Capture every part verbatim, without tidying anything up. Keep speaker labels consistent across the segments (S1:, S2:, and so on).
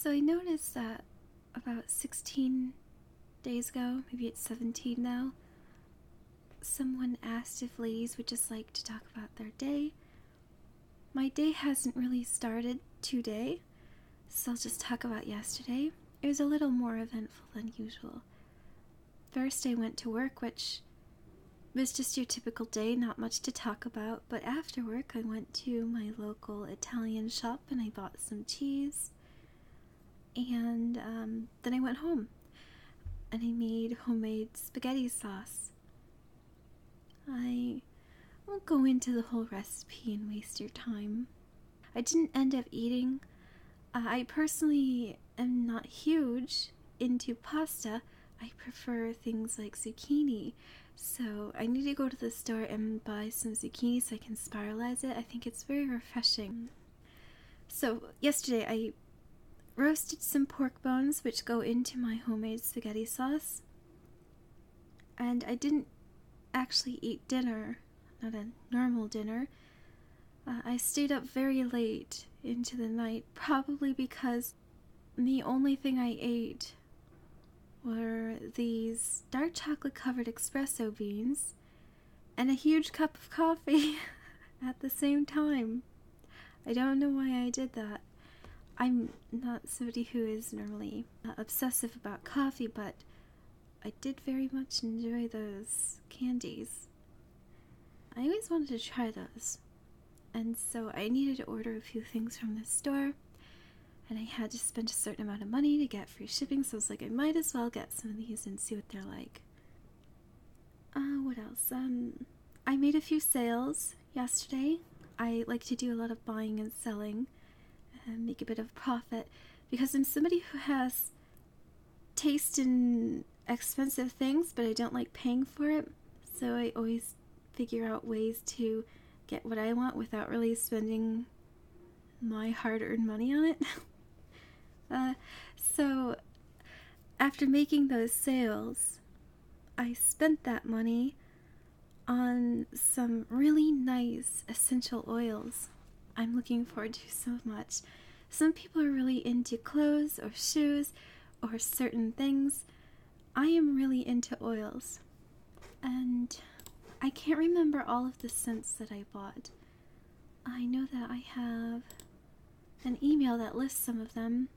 S1: So I noticed that about sixteen days ago, maybe it's seventeen now, someone asked if ladies would just like to talk about their day. My day hasn't really started today, so I'll just talk about yesterday. It was a little more eventful than usual. First, I went to work, which was just your typical day, not much to talk about, but after work I went to my local Italian shop and I bought some cheese, and um, then I went home and I made homemade spaghetti sauce. I won't go into the whole recipe and waste your time. I didn't end up eating. Uh, I personally am not huge into pasta. I prefer things like zucchini. So I need to go to the store and buy some zucchini so I can spiralize it. I think it's very refreshing. So yesterday I roasted some pork bones which go into my homemade spaghetti sauce. And I didn't actually eat dinner, not a normal dinner. Uh, I stayed up very late into the night, probably because the only thing I ate were these dark chocolate covered espresso beans and a huge cup of coffee at the same time. I don't know why I did that. I'm not somebody who is normally uh, obsessive about coffee, but I did very much enjoy those candies. I always wanted to try those, and so I needed to order a few things from the store, and I had to spend a certain amount of money to get free shipping, so I was like, I might as well get some of these and see what they're like. Uh, what else? Um, I made a few sales yesterday. I like to do a lot of buying and selling and make a bit of profit, because I'm somebody who has taste in expensive things, but I don't like paying for it, so I always figure out ways to get what I want without really spending my hard-earned money on it. uh, so after making those sales, I spent that money on some really nice essential oils I'm looking forward to so much. Some people are really into clothes or shoes or certain things. I am really into oils, and I can't remember all of the scents that I bought. I know that I have an email that lists some of them.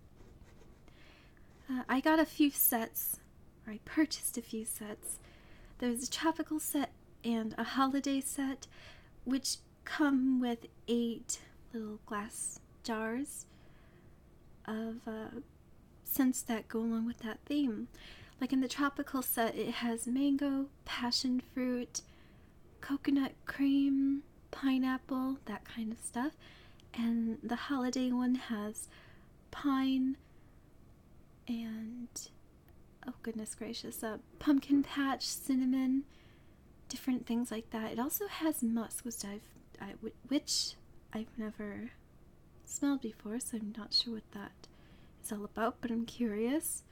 S1: Uh, I got a few sets, or I purchased a few sets. There's a tropical set and a holiday set, which come with eight little glass jars of uh, scents that go along with that theme. Like in the tropical set, it has mango, passion fruit, coconut cream, pineapple, that kind of stuff. And the holiday one has pine and, oh goodness gracious, uh, pumpkin patch, cinnamon, different things like that. It also has musk, which I've, I, which I've never smelled before, so I'm not sure what that is all about, but I'm curious.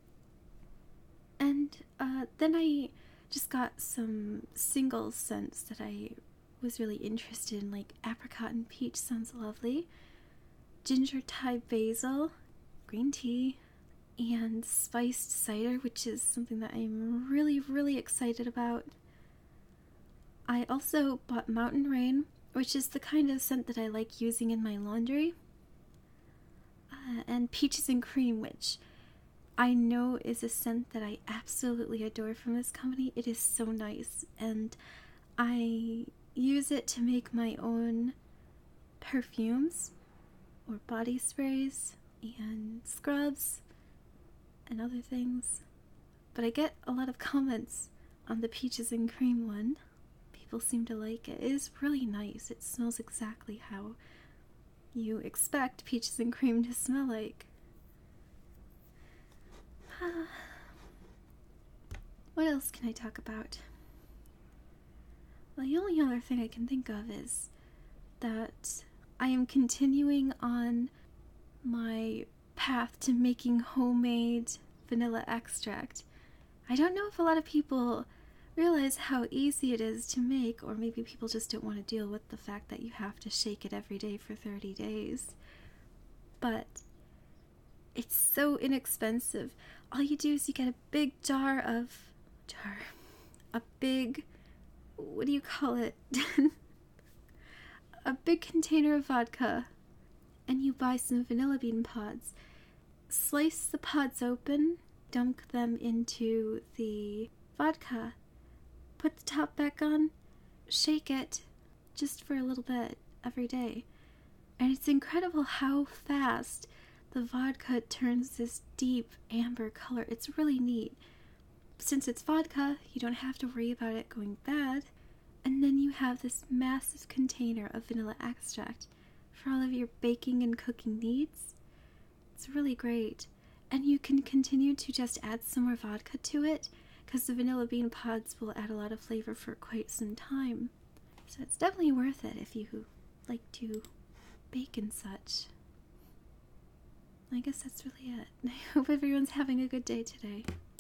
S1: And uh, then I just got some single scents that I was really interested in, like apricot and peach sounds lovely, ginger Thai basil, green tea, and spiced cider, which is something that I'm really, really excited about. I also bought Mountain Rain, which is the kind of scent that I like using in my laundry, uh, and Peaches and Cream, which I know is a scent that I absolutely adore from this company. It is so nice, and I use it to make my own perfumes or body sprays and scrubs and other things. But I get a lot of comments on the Peaches and Cream one. People seem to like it. It is really nice. It smells exactly how you expect peaches and cream to smell like. What else can I talk about? Well, the only other thing I can think of is that I am continuing on my path to making homemade vanilla extract. I don't know if a lot of people realize how easy it is to make, or maybe people just don't want to deal with the fact that you have to shake it every day for thirty days. But It's so inexpensive. All you do is you get a big jar of... Jar. A big... What do you call it? A big container of vodka. And you buy some vanilla bean pods. Slice the pods open. Dunk them into the vodka. Put the top back on. Shake it. Just for a little bit. Every day. And it's incredible how fast the vodka turns this deep amber color. It's really neat. Since it's vodka, you don't have to worry about it going bad. And then you have this massive container of vanilla extract for all of your baking and cooking needs. It's really great. And you can continue to just add some more vodka to it, because the vanilla bean pods will add a lot of flavor for quite some time. So it's definitely worth it if you like to bake and such. I guess that's really it. I hope everyone's having a good day today.